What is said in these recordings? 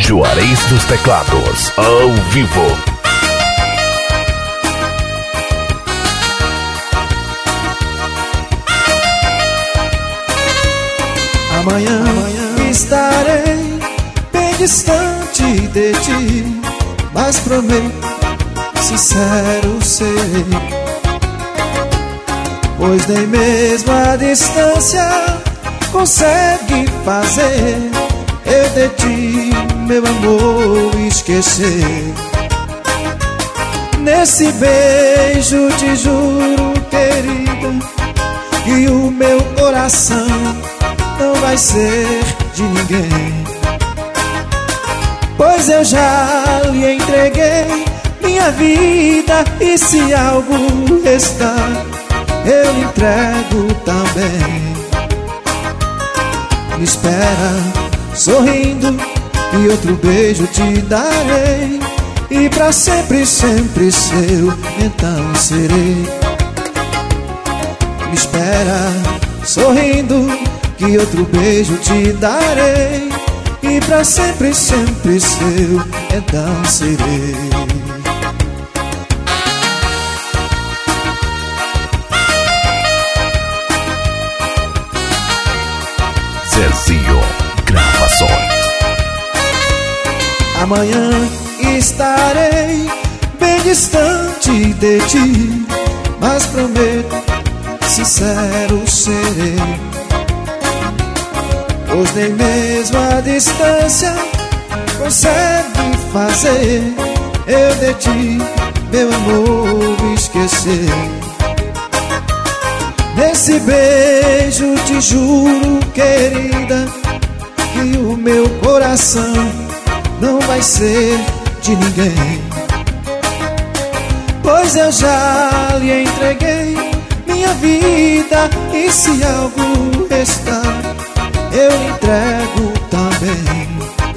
Juarez dos teclados, ao vivo. Amanhã estarei bem distante de ti, mas prometo, sincero serei, pois nem mesmo a distância consegue fazer eu de ti, meu amor, esquecer. Nesse beijo te juro, querida, que o meu coração não vai ser de ninguém, pois eu já lhe entreguei minha vida, e se algo restar, eu lhe entrego também. Me espera sorrindo, e outro beijo te darei, e pra sempre, sempre seu, então serei. Me espera sorrindo, que outro beijo te darei, e pra sempre, sempre seu, então serei. Zezinho Gravações. Amanhã estarei bem distante de ti, mas prometo, sincero serei, pois nem mesmo a distância consegue fazer eu de ti, meu amor, esquecer. Nesse beijo te juro, querida, que o meu coração não vai ser de ninguém, pois eu já lhe entreguei minha vida, e se algo restar, eu lhe entrego também.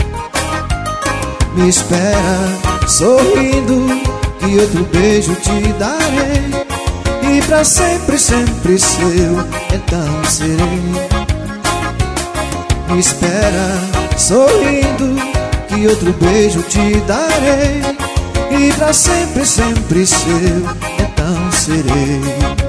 Me espera sorrindo, que outro beijo te darei, e pra sempre, sempre seu, então serei. Me espera sorrindo, que outro beijo te darei, e pra sempre, sempre seu, então serei.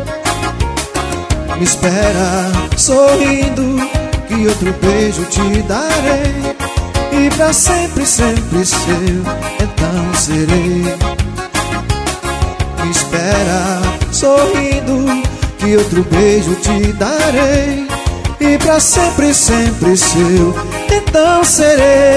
Me espera sorrindo, que outro beijo te darei, e pra sempre, sempre seu, então serei. Me espera sorrindo, que outro beijo te darei, e pra sempre, sempre seu, então serei.